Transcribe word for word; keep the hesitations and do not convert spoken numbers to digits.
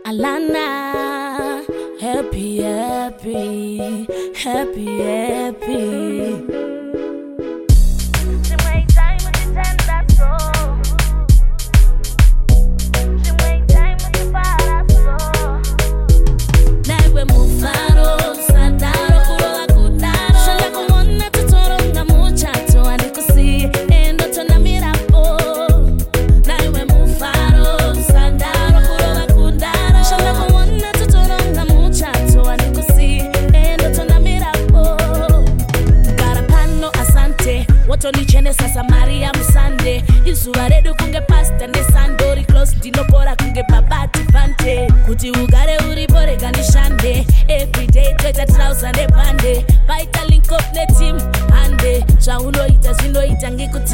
Alana, happy, happy, happy, happy. Nichene sasa Maria Musande izuva redu kunge pasta nesandori close dinopora kunge babati fante kuti ugare uri borega nishande everyday toita trouser nepande baita link up ne team hande zvaunoita zvinoita ngikuti